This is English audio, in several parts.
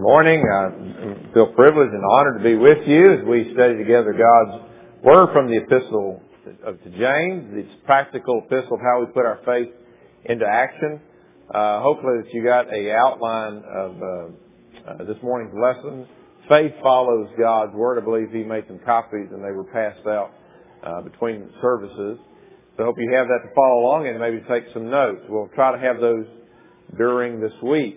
Morning. I feel privileged and honored to be with you as we study together God's Word from the Epistle to James. It's a practical epistle of how we put our faith into action. Hopefully that you got an outline of this morning's lesson. Faith follows God's Word. I believe he made some copies and they were passed out between services. So I hope you have that to follow along and maybe take some notes. We'll try to have those during this week.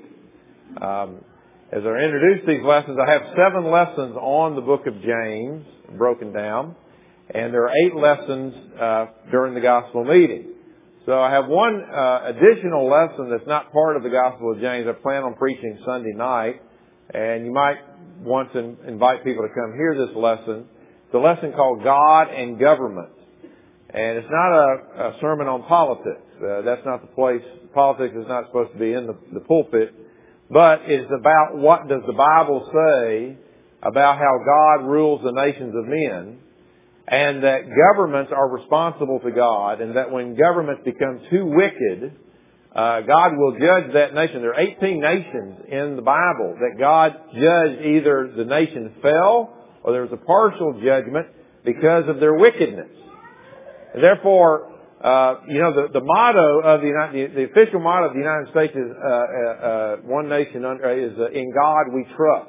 As I introduce these lessons, I have 7 lessons on the book of James broken down, and there are 8 lessons during the gospel meeting. So I have one additional lesson that's not part of the gospel of James. I plan on preaching Sunday night, and you might want to invite people to come hear this lesson. It's a lesson called God and Government, and it's not a sermon on politics. That's not the place. Politics is not supposed to be in the pulpit. But it's about what does the Bible say about how God rules the nations of men, and that governments are responsible to God, and that when governments become too wicked, God will judge that nation. There are 18 nations in the Bible that God judged. Either the nation fell or there was a partial judgment because of their wickedness. And therefore, the motto of the official motto of the United States is one nation is in God we trust,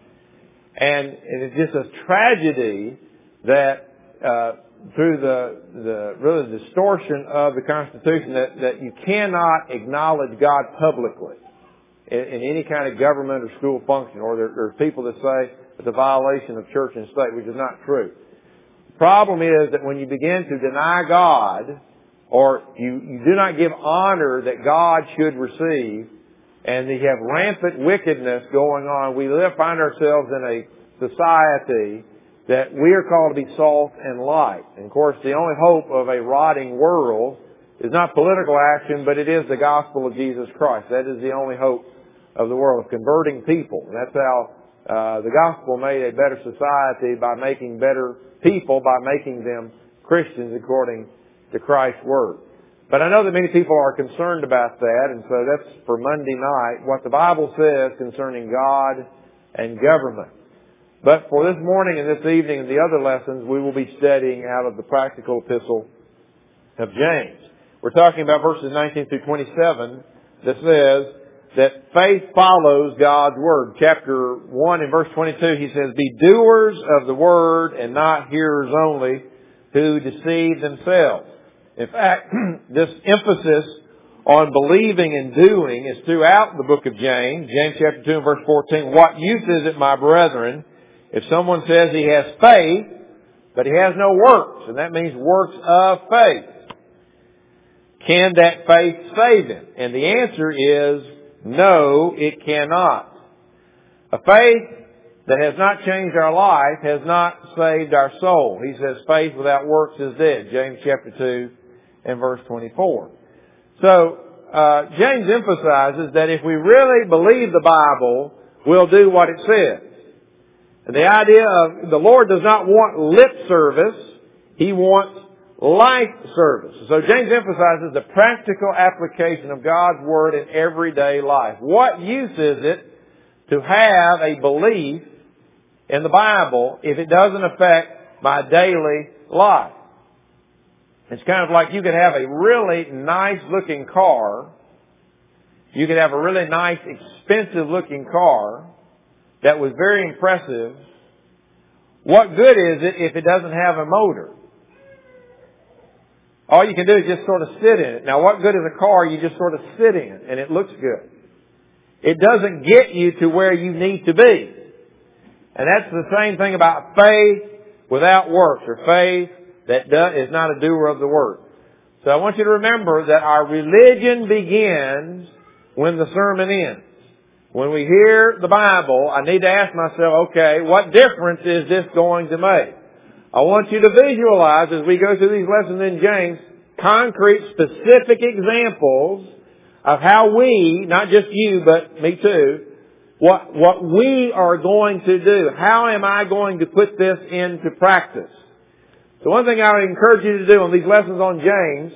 and it's just a tragedy that through the really distortion of the Constitution that you cannot acknowledge God publicly in any kind of government or school function, or there are people that say it's a violation of church and state, which is not true. The problem is that when you begin to deny God, or you do not give honor that God should receive, and you have rampant wickedness going on, we find ourselves in a society that we are called to be salt and light. And of course, the only hope of a rotting world is not political action, but it is the gospel of Jesus Christ. That is the only hope of the world, of converting people. And that's how the gospel made a better society, by making better people, by making them Christians according to Christ's Word. But I know that many people are concerned about that, and so that's for Monday night, what the Bible says concerning God and government. But for this morning and this evening and the other lessons, we will be studying out of the practical epistle of James. We're talking about verses 19 through 27 that says that faith follows God's Word. Chapter 1 in verse 22, he says, "Be doers of the Word and not hearers only, who deceive themselves." In fact, this emphasis on believing and doing is throughout the book of James. James chapter 2 and verse 14, "What use is it, my brethren, if someone says he has faith, but he has no works?" And that means works of faith. Can that faith save him? And the answer is no, it cannot. A faith that has not changed our life has not saved our soul. He says faith without works is dead. James chapter 2 and verse 24. So, James emphasizes that if we really believe the Bible, we'll do what it says. And the idea of the Lord does not want lip service. He wants life service. So James emphasizes the practical application of God's Word in everyday life. What use is it to have a belief in the Bible if it doesn't affect my daily life? It's kind of like you could have a really nice looking car. You could have a really nice, expensive looking car that was very impressive. What good is it if it doesn't have a motor? All you can do is just sort of sit in it. Now, what good is a car you just sort of sit in and it looks good? It doesn't get you to where you need to be. And that's the same thing about faith without works, or faith that is not a doer of the word. So I want you to remember that our religion begins when the sermon ends. When we hear the Bible, I need to ask myself, okay, what difference is this going to make? I want you to visualize, as we go through these lessons in James, concrete, specific examples of how we, not just you, but me too, what we are going to do. How am I going to put this into practice? So one thing I would encourage you to do on these lessons on James,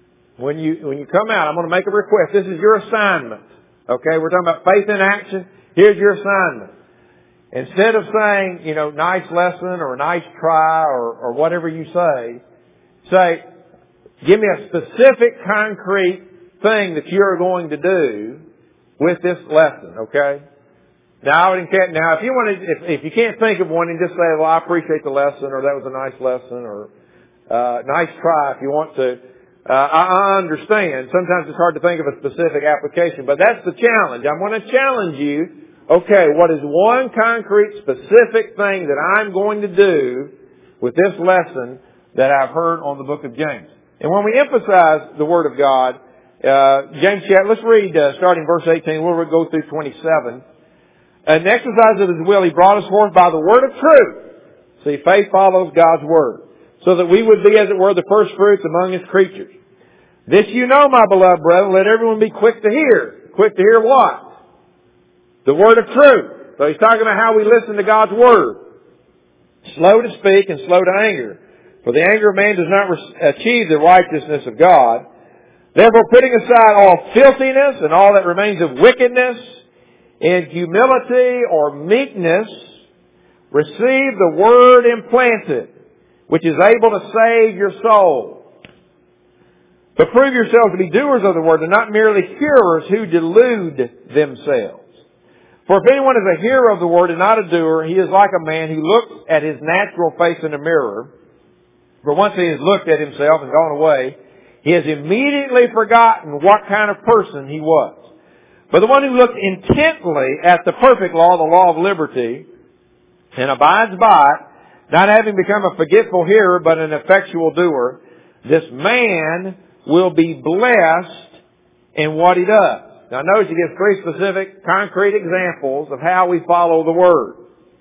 when you come out, I'm going to make a request. This is your assignment. Okay, we're talking about faith in action. Here's your assignment. Instead of saying, nice lesson or nice try or whatever you say, give me a specific, concrete thing that you're going to do with this lesson, okay? Now, if you can't think of one, then just say, well, I appreciate the lesson, or that was a nice lesson, or nice try if you want to. I understand. Sometimes it's hard to think of a specific application, but that's the challenge. I'm going to challenge you. Okay, what is one concrete, specific thing that I'm going to do with this lesson that I've heard on the book of James? And when we emphasize the Word of God, James, let's read starting verse 18. We'll go through 27. An exercise of His will, He brought us forth by the word of truth. See, faith follows God's Word, so that we would be, as it were, the first fruits among His creatures. This you know, my beloved brethren, let everyone be quick to hear. Quick to hear what? The word of truth. So he's talking about how we listen to God's Word. Slow to speak and slow to anger. For the anger of man does not achieve the righteousness of God. Therefore, putting aside all filthiness and all that remains of wickedness, in humility or meekness, receive the Word implanted, which is able to save your soul. But prove yourselves to be doers of the Word and not merely hearers who delude themselves. For if anyone is a hearer of the Word and not a doer, he is like a man who looks at his natural face in a mirror. For once he has looked at himself and gone away, he has immediately forgotten what kind of person he was. But the one who looks intently at the perfect law, the law of liberty, and abides by it, not having become a forgetful hearer but an effectual doer, this man will be blessed in what he does. Now notice he gives three specific, concrete examples of how we follow the Word.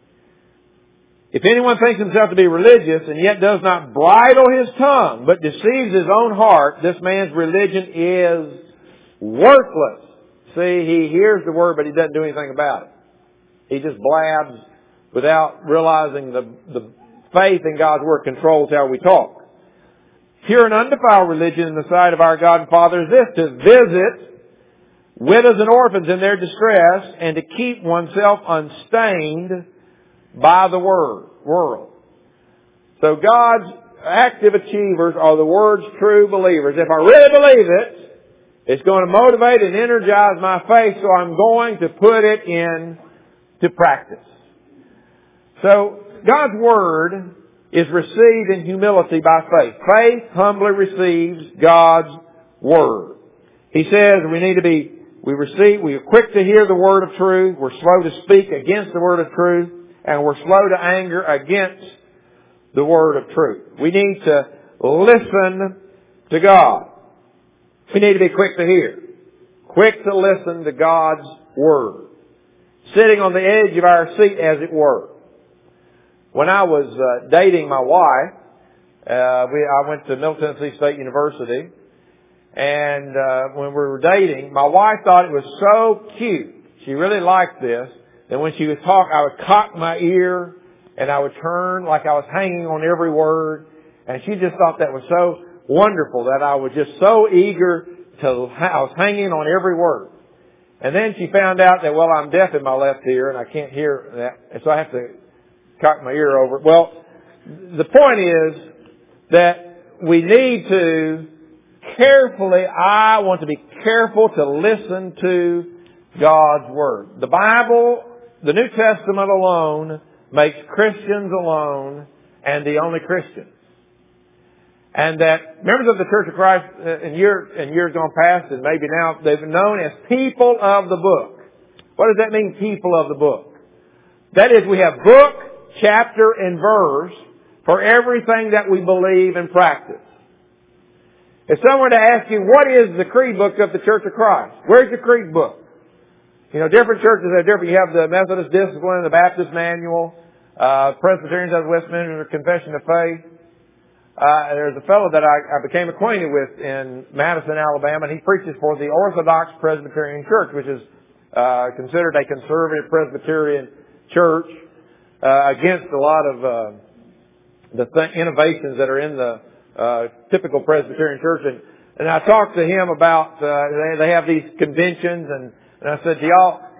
If anyone thinks himself to be religious and yet does not bridle his tongue, but deceives his own heart, this man's religion is worthless. See, he hears the Word, but he doesn't do anything about it. He just blabs without realizing the faith in God's Word controls how we talk. Pure and undefiled religion in the sight of our God and Father is this: to visit widows and orphans in their distress, and to keep oneself unstained by the world. So God's active achievers are the Word's true believers. If I really believe it, it's going to motivate and energize my faith, so I'm going to put it into practice. So God's Word is received in humility by faith. Faith humbly receives God's Word. He says we are quick to hear the word of truth, we're slow to speak against the word of truth, and we're slow to anger against the word of truth. We need to listen to God. We need to be quick to hear, quick to listen to God's Word, sitting on the edge of our seat, as it were. When I was dating my wife, I went to Middle Tennessee State University, and when we were dating, my wife thought it was so cute. She really liked this. That when she would talk, I would cock my ear and I would turn like I was hanging on every word. And she just thought that was so wonderful that I was just so eager I was hanging on every word. And then she found out that, well, I'm deaf in my left ear and I can't hear that. And so I have to cock my ear over. Well, the point is that we need to I want to be careful to listen to God's Word. The Bible, the New Testament alone, makes Christians alone and the only Christians. And that members of the Church of Christ in years gone past and maybe now, they've been known as people of the book. What does that mean, people of the book? That is, we have book, chapter, and verse for everything that we believe and practice. If someone were to ask you, what is the creed book of the Church of Christ? Where's the creed book? Different churches have different. You have the Methodist Discipline, the Baptist Manual, Presbyterians have Westminster Confession of Faith. There's a fellow that I became acquainted with in Madison, Alabama, and he preaches for the Orthodox Presbyterian Church, which is considered a conservative Presbyterian church against a lot of the innovations that are in the typical Presbyterian church. And I talked to him about they have these conventions, and I said, do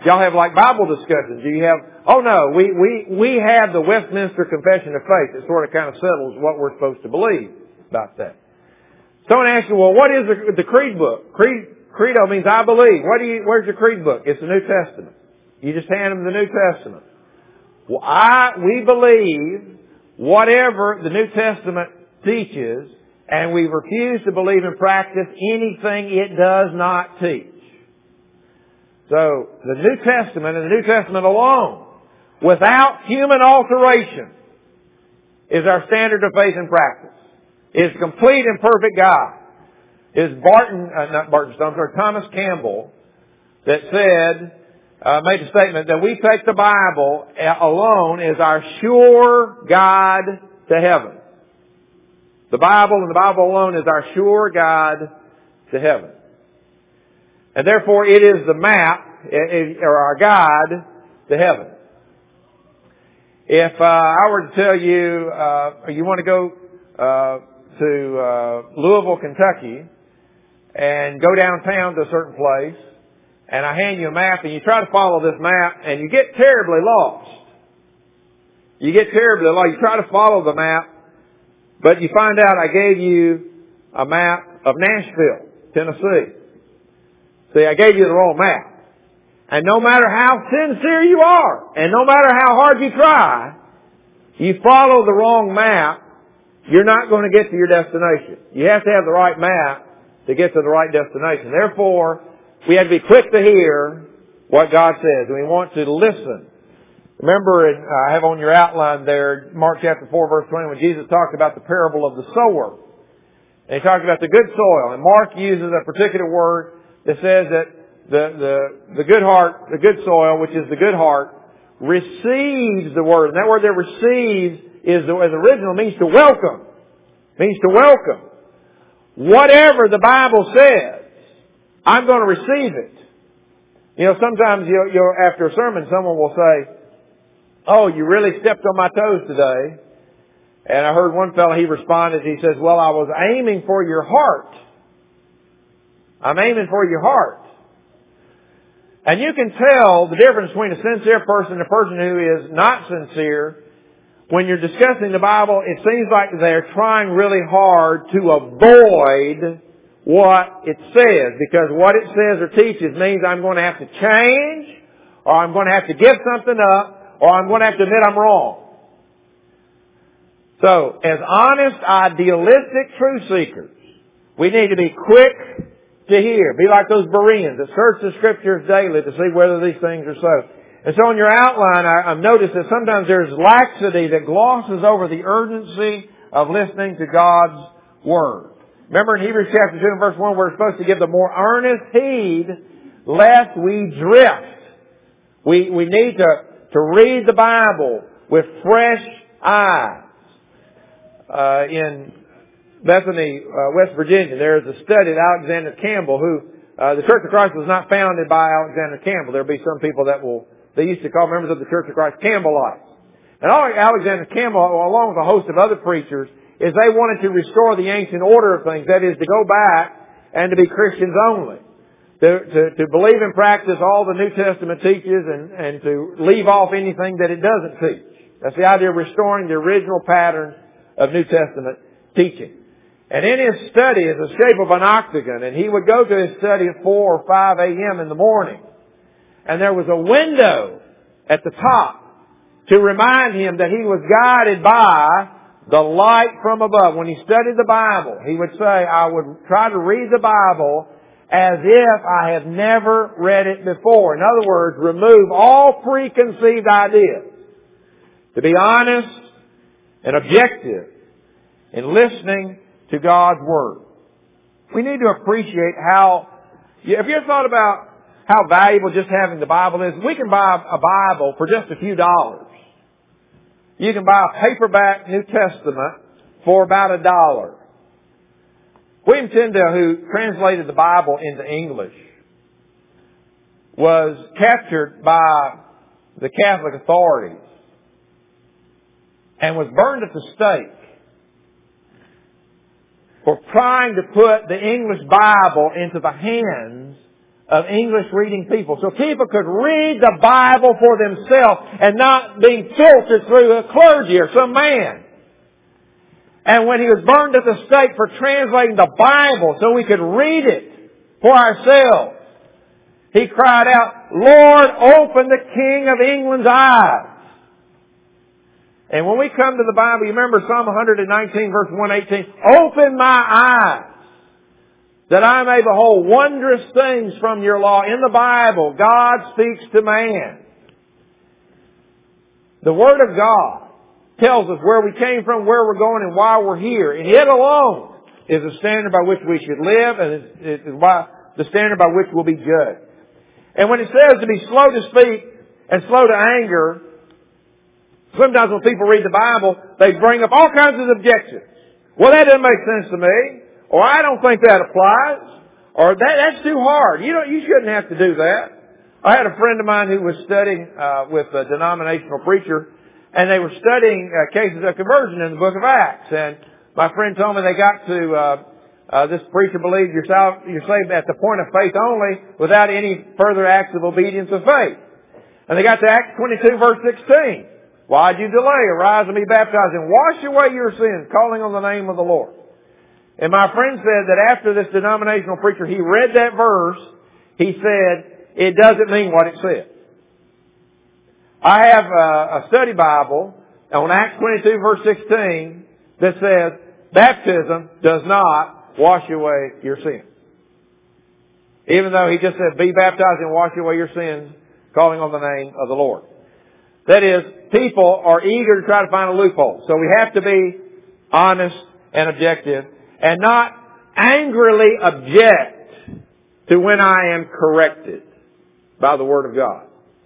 Y'all have like Bible discussions. Do you have, oh no, we have the Westminster Confession of Faith. It sort of kind of settles what we're supposed to believe about that. Someone asks you, well, what is the creed book? Credo means I believe. Where's your creed book? It's the New Testament. You just hand them the New Testament. Well, we believe whatever the New Testament teaches, and we refuse to believe and practice anything it does not teach. So, the New Testament and the New Testament alone, without human alteration, is our standard of faith and practice. Is complete and perfect God. Is Thomas Campbell that said, made a statement that we take the Bible alone as our sure guide to heaven. The Bible and the Bible alone is our sure guide to heaven. And therefore it is the map, or our guide to heaven. If I were to tell you, you want to go to Louisville, Kentucky, and go downtown to a certain place, and I hand you a map, and you try to follow this map, and you get terribly lost. You get terribly lost. You try to follow the map, but you find out I gave you a map of Nashville, Tennessee. See, I gave you the wrong map. And no matter how sincere you are, and no matter how hard you try, you follow the wrong map, you're not going to get to your destination. You have to have the right map to get to the right destination. Therefore, we have to be quick to hear what God says, and we want to listen. Remember, I have on your outline there, Mark chapter 4, verse 20, when Jesus talked about the parable of the sower. And he talked about the good soil. And Mark uses a particular word that says that the good heart, the good soil, which is the good heart, receives the word. And that word there, receives, is the original, means to welcome. Means to welcome. Whatever the Bible says, I'm going to receive it. You know, sometimes after a sermon, someone will say, oh, you really stepped on my toes today. And I heard one fellow, he responded, he says, well, I was aiming for your heart. I'm aiming for your heart. And you can tell the difference between a sincere person and a person who is not sincere. When you're discussing the Bible, it seems like they're trying really hard to avoid what it says. Because what it says or teaches means I'm going to have to change, or I'm going to have to give something up, or I'm going to have to admit I'm wrong. So, as honest, idealistic truth seekers, we need to be quick to hear. Be like those Bereans that search the Scriptures daily to see whether these things are so. And so in your outline, I've noticed that sometimes there's laxity that glosses over the urgency of listening to God's Word. Remember in Hebrews chapter 2 and verse 1, we're supposed to give the more earnest heed lest we drift. We need to read the Bible with fresh eyes. In Bethany, West Virginia, there is a study of Alexander Campbell who, the Church of Christ was not founded by Alexander Campbell. There'll be some people that they used to call members of the Church of Christ Campbellites. And Alexander Campbell, along with a host of other preachers, is they wanted to restore the ancient order of things. That is, to go back and to be Christians only. To believe and practice all the New Testament teaches and to leave off anything that it doesn't teach. That's the idea of restoring the original pattern of New Testament teaching. And in his study is the shape of an octagon, and he would go to his study at 4 or 5 a.m. in the morning. And there was a window at the top to remind him that he was guided by the light from above. When he studied the Bible, he would say, I would try to read the Bible as if I had never read it before. In other words, remove all preconceived ideas. To be honest and objective in listening to God's Word. We need to appreciate have you ever thought about how valuable just having the Bible is? We can buy a Bible for just a few dollars. You can buy a paperback New Testament for about $1. William Tyndale, who translated the Bible into English, was captured by the Catholic authorities and was burned at the stake for trying to put the English Bible into the hands of English reading people. So people could read the Bible for themselves and not being filtered through a clergy or some man. And when he was burned at the stake for translating the Bible so we could read it for ourselves, he cried out, "Lord, open the King of England's eyes." And when we come to the Bible, you remember Psalm 119 verse 118, "Open my eyes, that I may behold wondrous things from your law." In the Bible, God speaks to man. The Word of God tells us where we came from, where we're going, and why we're here. And it alone is the standard by which we should live, and it is the standard by which we'll be judged. And when it says to be slow to speak and slow to anger, sometimes when people read the Bible, they bring up all kinds of objections. Well, that doesn't make sense to me. Or I don't think that applies. Or that's too hard. You shouldn't have to do that. I had a friend of mine who was studying with a denominational preacher, and they were studying cases of conversion in the book of Acts. And my friend told me they got to this preacher believed you're saved at the point of faith only, without any further acts of obedience of faith. And they got to Acts 22 verse 16. "Why'd you delay? Arise and be baptized and wash away your sins, calling on the name of the Lord." And my friend said that after this denominational preacher, he read that verse, he said, it doesn't mean what it says. I have a study Bible on Acts 22 verse 16 that says, baptism does not wash away your sins. Even though he just said, be baptized and wash away your sins, calling on the name of the Lord. That is, people are eager to try to find a loophole. So we have to be honest and objective and not angrily object to when I am corrected by the Word of God.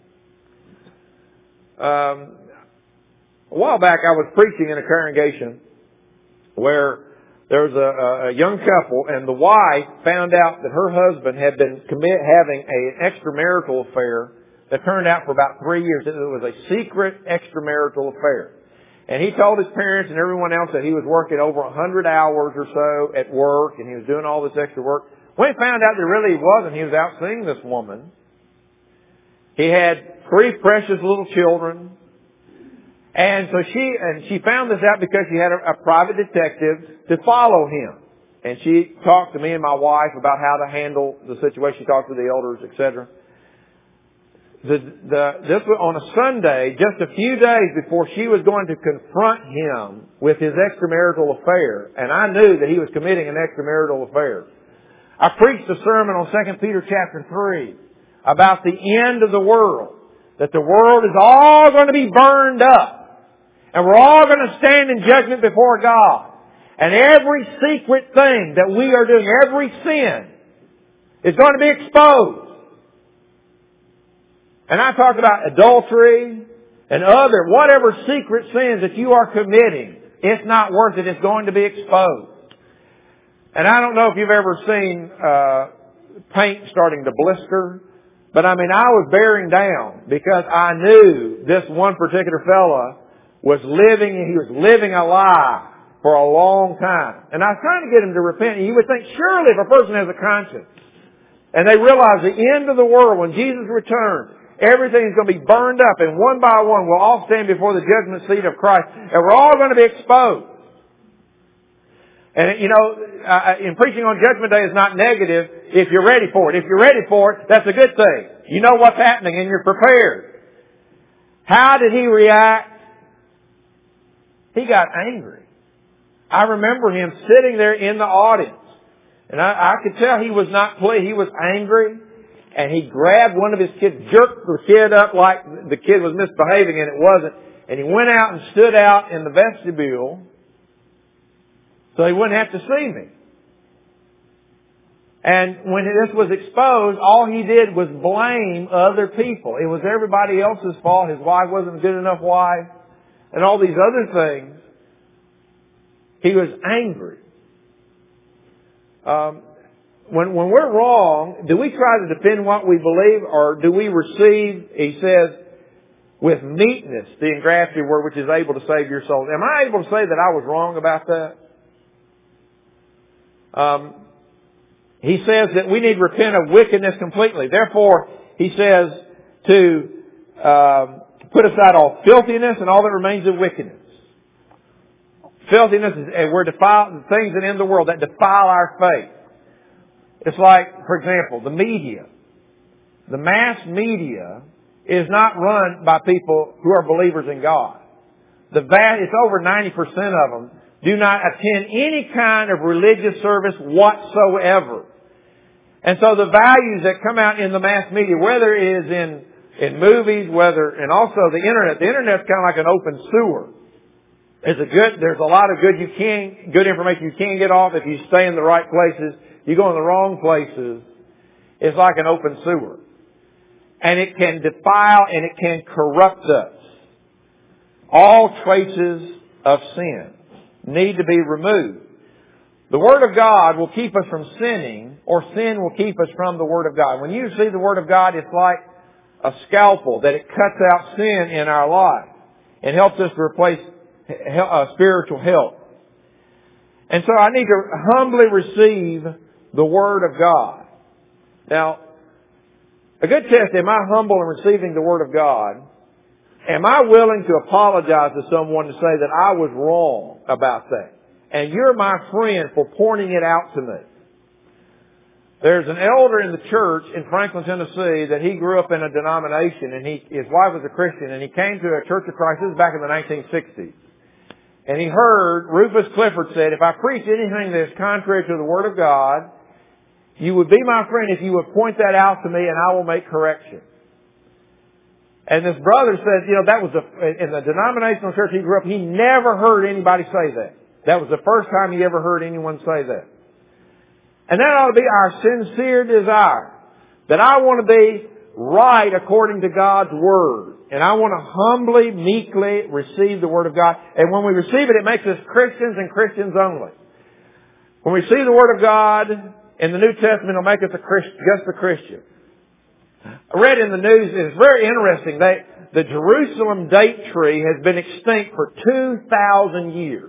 A while back I was preaching in a congregation where there was a young couple, and the wife found out that her husband had been having an extramarital affair that turned out for about 3 years. It was a secret extramarital affair. And he told his parents and everyone else that he was working over 100 hours or so at work, and he was doing all this extra work. When he found out that really he wasn't, he was out seeing this woman. He had 3 precious little children. And so she found this out because she had a private detective to follow him. And she talked to me and my wife about how to handle the situation. She talked to the elders, etc. This was on a Sunday, just a few days before she was going to confront him with his extramarital affair. And I knew that he was committing an extramarital affair. I preached a sermon on 2 Peter chapter 3 about the end of the world. That the world is all going to be burned up. And we're all going to stand in judgment before God. And every secret thing that we are doing, every sin, is going to be exposed. And I talked about adultery and whatever secret sins that you are committing. It's not worth it. It's going to be exposed. And I don't know if you've ever seen paint starting to blister. But I was bearing down because I knew this one particular fella was living a lie for a long time. And I was trying to get him to repent. And you would think, surely if a person has a conscience and they realize the end of the world, when Jesus returns, everything's going to be burned up, and one by one we'll all stand before the judgment seat of Christ, and we're all going to be exposed. And in preaching on Judgment Day is not negative if you're ready for it. If you're ready for it, that's a good thing. You know what's happening and you're prepared. How did he react? He got angry. I remember him sitting there in the audience. And I could tell he was not pleased. He was angry. And he grabbed one of his kids, jerked the kid up like the kid was misbehaving, and it wasn't. And he went out and stood out in the vestibule so he wouldn't have to see me. And when this was exposed, all he did was blame other people. It was everybody else's fault. His wife wasn't a good enough wife. And all these other things. He was angry. When we're wrong, do we try to defend what we believe, or do we receive, he says, with meekness the engrafted word which is able to save your soul? Am I able to say that I was wrong about that? he says that we need to repent of wickedness completely. Therefore, he says to put aside all filthiness and all that remains of wickedness. Filthiness is the things that in the world that defile our faith. It's like, for example, the media. The mass media is not run by people who are believers in God. It's over 90% of them do not attend any kind of religious service whatsoever. And so the values that come out in the mass media, whether it is in movies, and also the Internet. The Internet's kind of like an open sewer. There's a lot of good information you can get off if you stay in the right places. You go in the wrong places, it's like an open sewer. And it can defile and it can corrupt us. All traces of sin need to be removed. The Word of God will keep us from sinning, or sin will keep us from the Word of God. When you see the Word of God, it's like a scalpel that it cuts out sin in our life and helps us to replace spiritual health. And so I need to humbly receive the Word of God. Now, a good test, am I humble in receiving the Word of God? Am I willing to apologize to someone to say that I was wrong about that? And you're my friend for pointing it out to me. There's an elder in the church in Franklin, Tennessee, that he grew up in a denomination, and his wife was a Christian, and he came to a Church of Christ. This is back in the 1960s. And he heard Rufus Clifford said, if I preach anything that is contrary to the Word of God, you would be my friend if you would point that out to me, and I will make correction. And this brother said, that was in the denominational church he grew up, he never heard anybody say that. That was the first time he ever heard anyone say that. And that ought to be our sincere desire. That I want to be right according to God's Word. And I want to humbly, meekly receive the Word of God. And when we receive it, it makes us Christians and Christians only. When we see the Word of God in the New Testament, it'll make us just a Christian. I read in the news, it's very interesting, the Jerusalem date tree has been extinct for 2,000 years.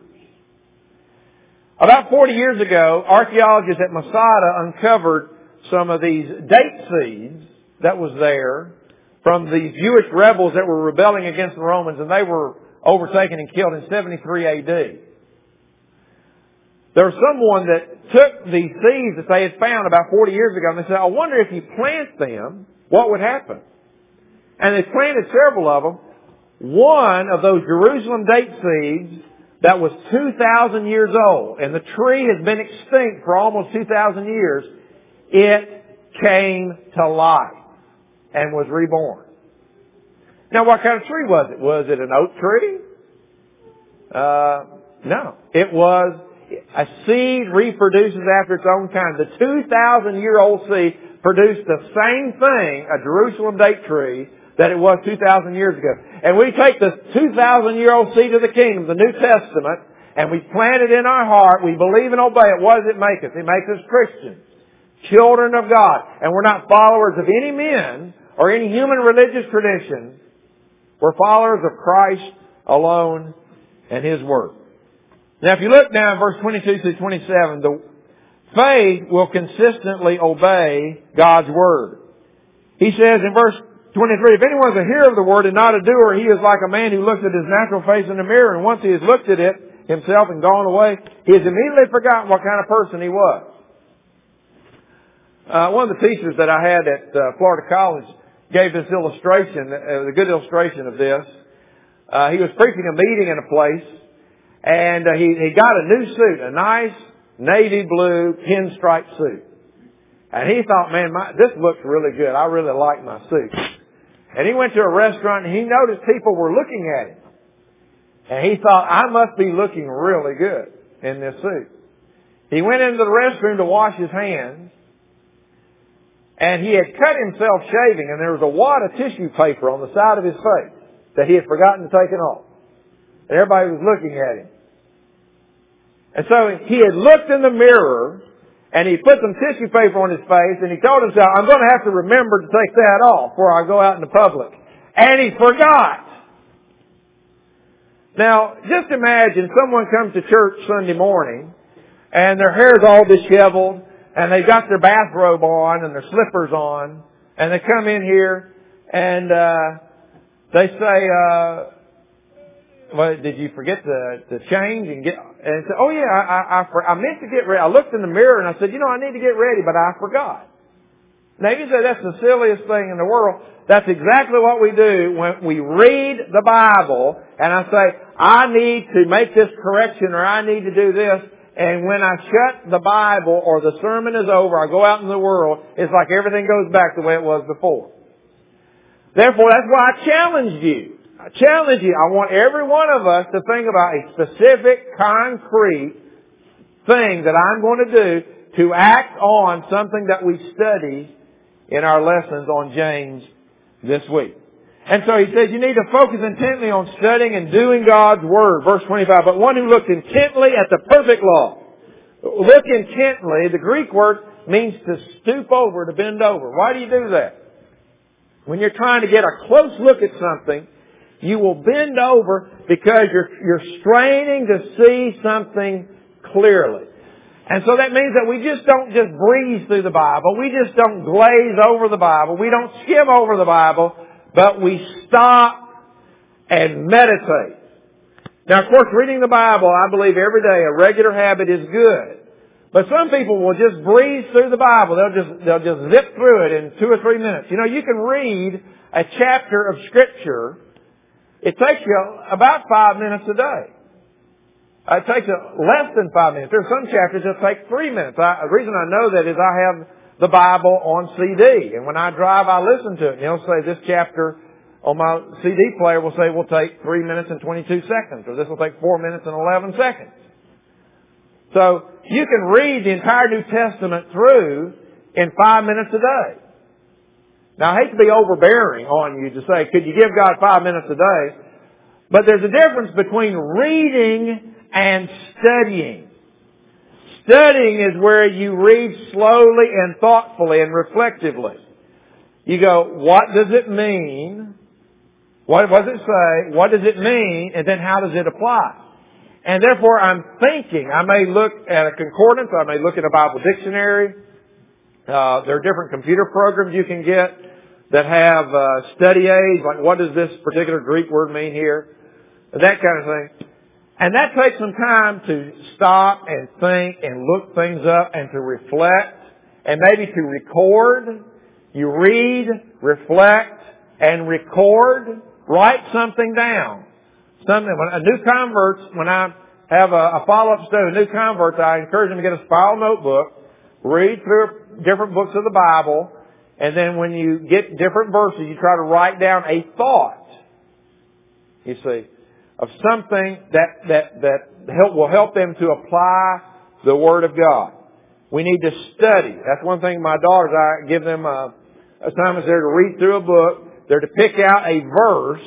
About 40 years ago, archaeologists at Masada uncovered some of these date seeds that was there from these Jewish rebels that were rebelling against the Romans, and they were overtaken and killed in 73 A.D. There was someone that took these seeds that they had found about 40 years ago, and they said, I wonder if you plant them, what would happen? And they planted several of them. One of those Jerusalem date seeds that was 2,000 years old, and the tree has been extinct for almost 2,000 years, it came to life and was reborn. Now, what kind of tree was it? Was it an oak tree? No. It was a seed reproduces after its own kind. The 2,000-year-old seed produced the same thing, a Jerusalem date tree, that it was 2,000 years ago. And we take the 2,000-year-old seed of the kingdom, the New Testament, and we plant it in our heart. We believe and obey it. What does it make us? It makes us Christians, children of God. And we're not followers of any men or any human religious tradition. We're followers of Christ alone and His Word. Now, if you look down in verse 22 through 27, the faith will consistently obey God's Word. He says in verse 23, if anyone is a hearer of the Word and not a doer, he is like a man who looks at his natural face in the mirror, and once he has looked at it himself and gone away, he has immediately forgotten what kind of person he was. One of the teachers that I had at Florida College gave this illustration, a good illustration of this. He was preaching a meeting in a place, and he got a new suit, a nice navy blue pinstripe suit. And he thought, man, this looks really good. I really like my suit. And he went to a restaurant and he noticed people were looking at him. And he thought, I must be looking really good in this suit. He went into the restroom to wash his hands. And he had cut himself shaving, and there was a wad of tissue paper on the side of his face that he had forgotten to take it off. And everybody was looking at him. And so he had looked in the mirror, and he put some tissue paper on his face, and he told himself, I'm going to have to remember to take that off before I go out in the public. And he forgot. Now, just imagine someone comes to church Sunday morning, and their hair's all disheveled, and they've got their bathrobe on and their slippers on, and they come in here and they say, well, did you forget to change and say, oh yeah, I meant to get ready. I looked in the mirror and I said, I need to get ready, but I forgot. Now you say that's the silliest thing in the world. That's exactly what we do when we read the Bible and I say, I need to make this correction or I need to do this. And when I shut the Bible or the sermon is over, I go out in the world, it's like everything goes back the way it was before. Therefore, that's why I challenged you. I challenge you. I want every one of us to think about a specific, concrete thing that I'm going to do to act on something that we study in our lessons on James this week. And so he says you need to focus intently on studying and doing God's Word. Verse 25, but one who looks intently at the perfect law. Look intently, the Greek word means to stoop over, to bend over. Why do you do that? When you're trying to get a close look at something, you will bend over because you're straining to see something clearly. And so that means that we just don't just breeze through the Bible. We just don't glaze over the Bible. We don't skim over the Bible, but we stop and meditate. Now, of course, reading the Bible, I believe every day, a regular habit is good. But some people will just breeze through the Bible. They'll just zip through it in 2 or 3 minutes. You can read a chapter of Scripture. It takes you about 5 minutes a day. It takes less than 5 minutes. There are some chapters that take 3 minutes. The reason I know that is I have the Bible on CD. And when I drive, I listen to it. And it'll say this chapter on my CD player will say will take 3 minutes and 22 seconds. Or this will take 4 minutes and 11 seconds. So you can read the entire New Testament through in 5 minutes a day. Now, I hate to be overbearing on you to say, could you give God 5 minutes a day? But there's a difference between reading and studying. Studying is where you read slowly and thoughtfully and reflectively. You go, what does it mean? What does it say? What does it mean? And then how does it apply? And therefore I'm thinking, I may look at a concordance, I may look at a Bible dictionary. There are different computer programs you can get that have study aids, like what does this particular Greek word mean here? That kind of thing. And that takes some time to stop and think and look things up and to reflect and maybe to record. You read, reflect, and record. Write something down. When a new convert, when I have a follow-up study of new converts, I encourage them to get a spiral notebook, read through different books of the Bible, and then when you get different verses, you try to write down a thought, you see, of something that will help them to apply the Word of God. We need to study. That's one thing my daughters, I give them assignments there to read through a book. They're to pick out a verse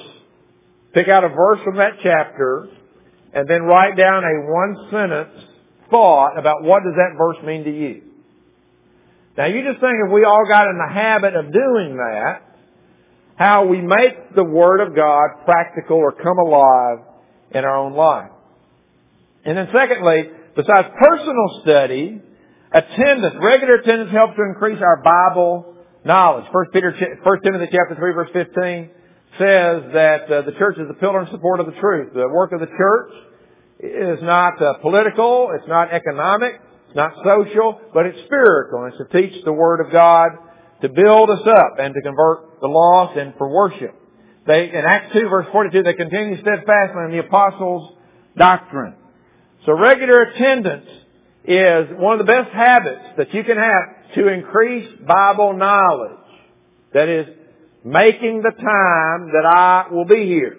from that chapter, and then write down a one-sentence thought about what does that verse mean to you. Now you just think if we all got in the habit of doing that, how we make the Word of God practical or come alive in our own life. And then secondly, besides personal study, regular attendance helps to increase our Bible knowledge. 1 Timothy chapter 3 verse 15 says that the church is the pillar and support of the truth. The work of the church is not political, it's not economic, it's not social, but it's spiritual. And it's to teach the Word of God, to build us up and to convert the lost and for worship. In Acts 2 verse 42, they continue steadfastly in the apostles' doctrine. So regular attendance is one of the best habits that you can have to increase Bible knowledge. That is, making the time that I will be here.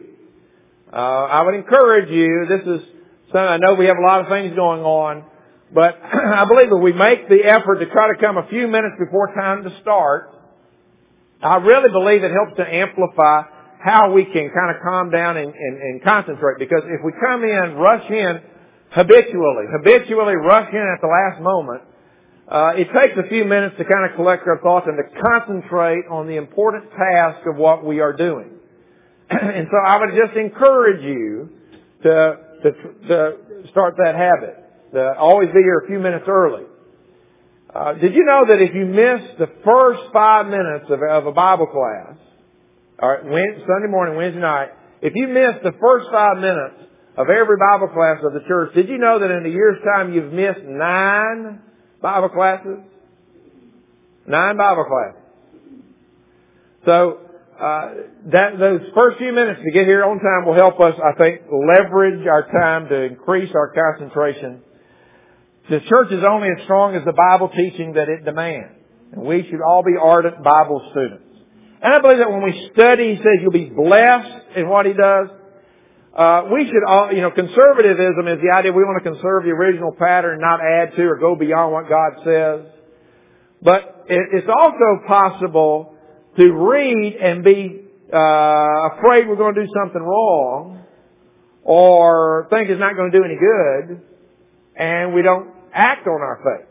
I would encourage you, I know we have a lot of things going on, but I believe if we make the effort to try to come a few minutes before time to start, I really believe it helps to amplify how we can kind of calm down and concentrate. Because if we come in, rush in habitually rush in at the last moment, it takes a few minutes to kind of collect our thoughts and to concentrate on the important task of what we are doing. And so I would just encourage you to start that habit. To always be here a few minutes early. Did you know that if you miss the first 5 minutes of a Bible class, or Sunday morning, Wednesday night, if you miss the first 5 minutes of every Bible class of the church, did you know that in a year's time you've missed 9 Bible classes? 9 Bible classes. So, those first few minutes to get here on time will help us, I think, leverage our time to increase our concentration. The church is only as strong as the Bible teaching that it demands. And we should all be ardent Bible students. And I believe that when we study, he says you'll be blessed in what he does. We should all, conservatism is the idea we want to conserve the original pattern, not add to or go beyond what God says. But it's also possible to read and be afraid we're going to do something wrong or think it's not going to do any good, and we don't act on our faith.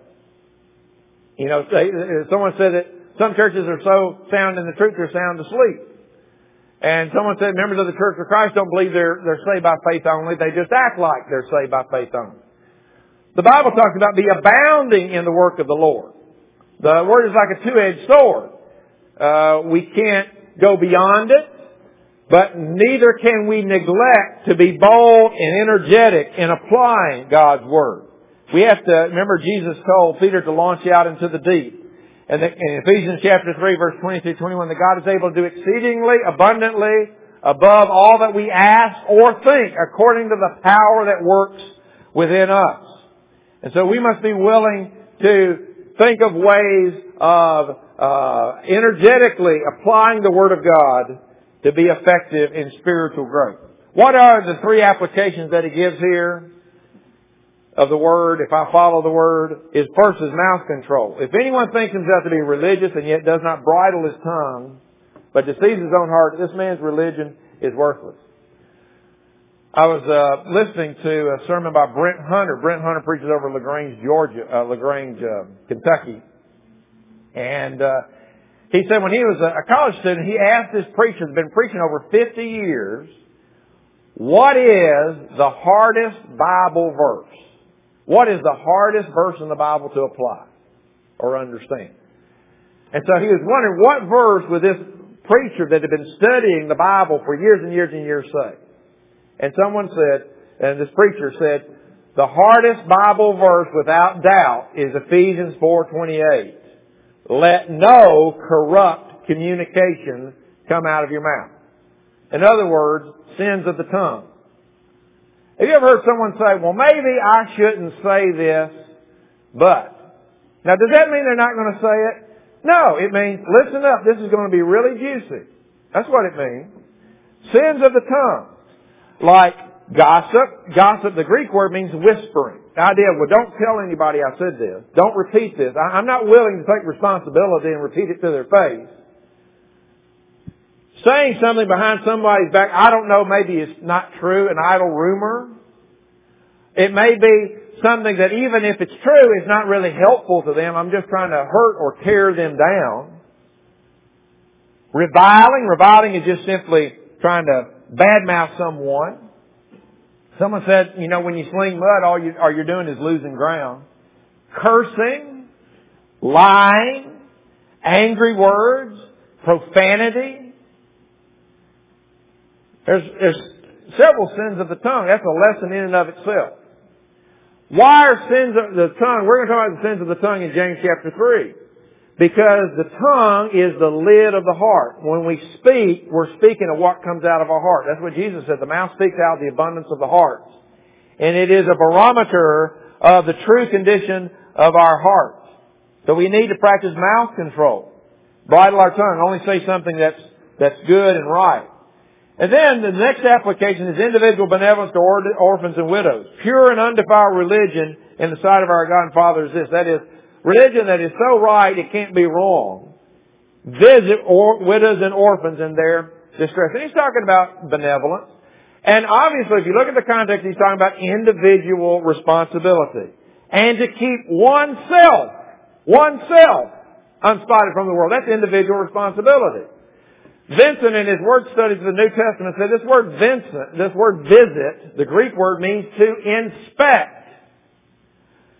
Someone said that some churches are so sound in the truth they're sound asleep. And someone said members of the Church of Christ don't believe they're saved by faith only. They just act like they're saved by faith only. The Bible talks about be abounding in the work of the Lord. The word is like a two-edged sword. We can't go beyond it, but neither can we neglect to be bold and energetic in applying God's Word. We have to, remember Jesus told Peter to launch out into the deep. And in Ephesians chapter 3 verse 20 through 21, that God is able to do exceedingly abundantly above all that we ask or think according to the power that works within us. And so we must be willing to think of ways of energetically applying the Word of God to be effective in spiritual growth. What are the 3 applications that he gives here of the Word, if I follow the Word, is first is mouth control. If anyone thinks himself to be religious and yet does not bridle his tongue, but deceives his own heart, this man's religion is worthless. I was listening to a sermon by Brent Hunter. Brent Hunter preaches over LaGrange, Kentucky. And he said when he was a college student, he asked this preacher, who's been preaching over 50 years, what is the hardest Bible verse? What is the hardest verse in the Bible to apply or understand? And so he was wondering what verse would this preacher that had been studying the Bible for years and years and years say? And someone said, and this preacher said, the hardest Bible verse without doubt is Ephesians 4:28. Let no corrupt communication come out of your mouth. In other words, sins of the tongue. Have you ever heard someone say, well, maybe I shouldn't say this, but. Now, does that mean they're not going to say it? No, it means, listen up, this is going to be really juicy. That's what it means. Sins of the tongue. Like gossip. Gossip, the Greek word means whispering. The idea, well, don't tell anybody I said this. Don't repeat this. I'm not willing to take responsibility and repeat it to their face. Saying something behind somebody's back, I don't know, maybe it's not true, an idle rumor. It may be something that even if it's true, is not really helpful to them. I'm just trying to hurt or tear them down. Reviling is just simply trying to badmouth someone. Someone said, when you sling mud, all you're doing is losing ground. Cursing, lying, angry words, profanity. There's several sins of the tongue. That's a lesson in and of itself. Why are sins of the tongue? We're going to talk about the sins of the tongue in James chapter 3. Because the tongue is the lid of the heart. When we speak, we're speaking of what comes out of our heart. That's what Jesus said. The mouth speaks out of the abundance of the heart. And it is a barometer of the true condition of our hearts. So we need to practice mouth control. Bridle our tongue. Only say something that's good and right. And then the next application is individual benevolence to orphans and widows. Pure and undefiled religion in the sight of our God and Father is this. That is, religion that is so right it can't be wrong. Visit widows and orphans in their distress. And he's talking about benevolence. And obviously, if you look at the context, he's talking about individual responsibility. And to keep oneself unspotted from the world. That's individual responsibility. Vincent, in his word studies of the New Testament, said this word visit, the Greek word means to inspect.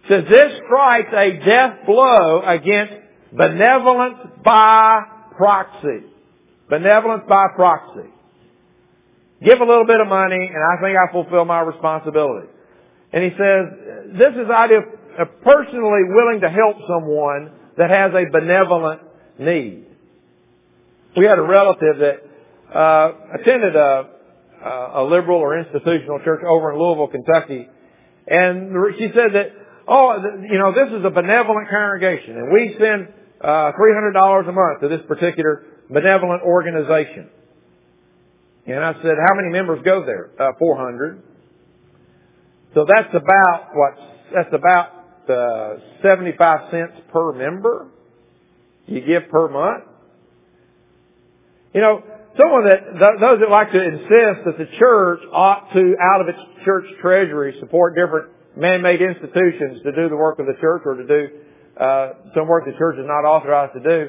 says this strikes a death blow against benevolence by proxy. Benevolence by proxy. Give a little bit of money and I think I fulfill my responsibility. And he says, this is the idea of personally willing to help someone that has a benevolent need. We had a relative that attended a liberal or institutional church over in Louisville, Kentucky. And she said that, this is a benevolent congregation and we send $300 a month to this particular benevolent organization. And I said, how many members go there? 400. So that's about 75 cents per member you give per month. Those that like to insist that the church ought to, out of its church treasury, support different man-made institutions to do the work of the church or to do some work the church is not authorized to do.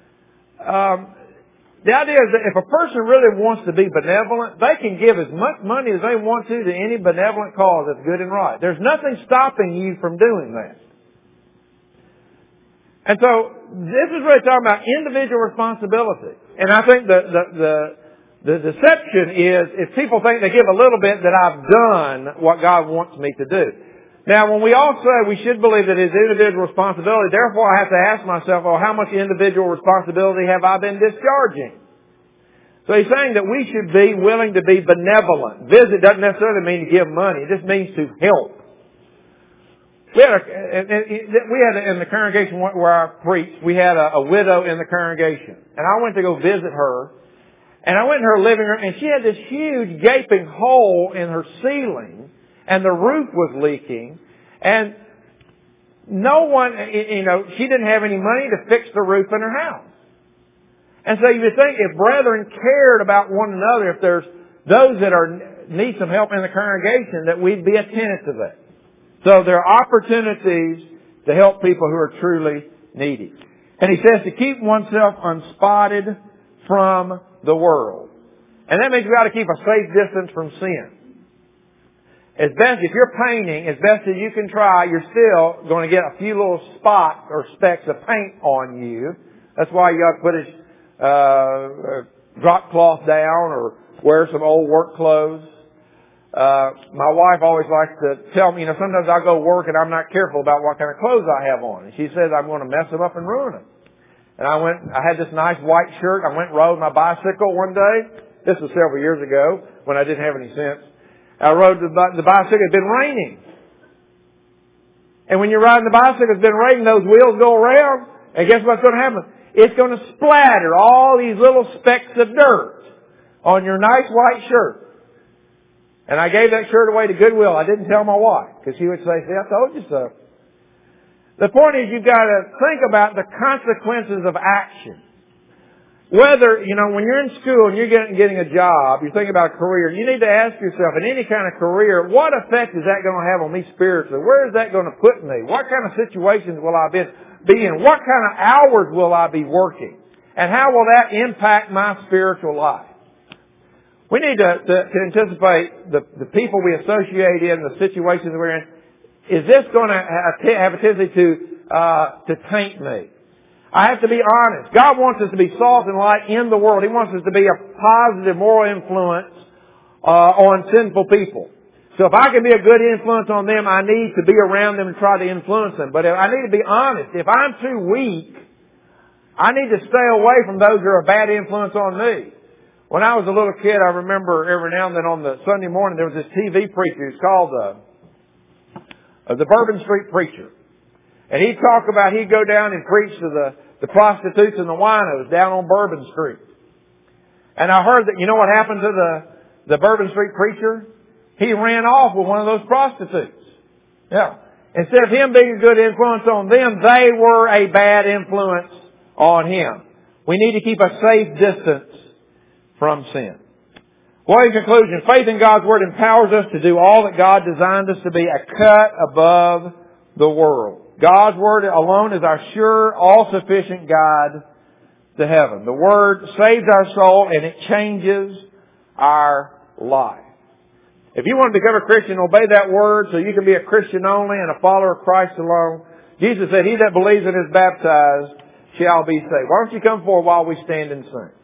The idea is that if a person really wants to be benevolent, they can give as much money as they want to any benevolent cause that's good and right. There's nothing stopping you from doing that. And so, this is really talking about individual responsibility. And I think the deception is if people think they give a little bit that I've done what God wants me to do. Now, when we all say we should believe that it's individual responsibility, therefore I have to ask myself, how much individual responsibility have I been discharging? So he's saying that we should be willing to be benevolent. Visit doesn't necessarily mean to give money. It just means to help. We had in the congregation where I preached, we had a widow in the congregation. And I went to go visit her. And I went in her living room and she had this huge gaping hole in her ceiling. And the roof was leaking. And no one, she didn't have any money to fix the roof in her house. And so you would think if brethren cared about one another, if there's those that need some help in the congregation, that we'd be attentive to that. So there are opportunities to help people who are truly needy. And he says to keep oneself unspotted from the world. And that means we got to keep a safe distance from sin. If you're painting, as best as you can try, you're still going to get a few little spots or specks of paint on you. That's why you got to put a drop cloth down or wear some old work clothes. My wife always likes to tell me, sometimes I go work and I'm not careful about what kind of clothes I have on. And she says I'm going to mess them up and ruin them. And I had this nice white shirt. I went and rode my bicycle one day. This was several years ago when I didn't have any sense. I rode the bicycle. It had been raining. And when you're riding the bicycle, it's been raining, those wheels go around. And guess what's going to happen? It's going to splatter all these little specks of dirt on your nice white shirt. And I gave that shirt away to Goodwill. I didn't tell my wife because she would say, see, I told you so. The point is you've got to think about the consequences of action. Whether, when you're in school and you're getting a job, you're thinking about a career, you need to ask yourself, in any kind of career, what effect is that going to have on me spiritually? Where is that going to put me? What kind of situations will I be in? What kind of hours will I be working? And how will that impact my spiritual life? We need to anticipate the people we associate in, the situations we're in. Is this going to have a tendency to taint me? I have to be honest. God wants us to be salt and light in the world. He wants us to be a positive moral influence on sinful people. So if I can be a good influence on them, I need to be around them and try to influence them. But I need to be honest. If I'm too weak, I need to stay away from those who are a bad influence on me. When I was a little kid, I remember every now and then on the Sunday morning, there was this TV preacher. He's called the Bourbon Street Preacher. And he'd go down and preach to the prostitutes and the winos down on Bourbon Street. And I heard that, you know what happened to the Bourbon Street Preacher? He ran off with one of those prostitutes. Yeah. Instead of him being a good influence on them, they were a bad influence on him. We need to keep a safe distance from sin. Well, in conclusion, faith in God's Word empowers us to do all that God designed us to be, a cut above the world. God's Word alone is our sure, all-sufficient guide to heaven. The Word saves our soul and it changes our life. If you want to become a Christian, obey that word so you can be a Christian only and a follower of Christ alone. Jesus said, he that believes and is baptized shall be saved. Why don't you come forward while we stand and sing?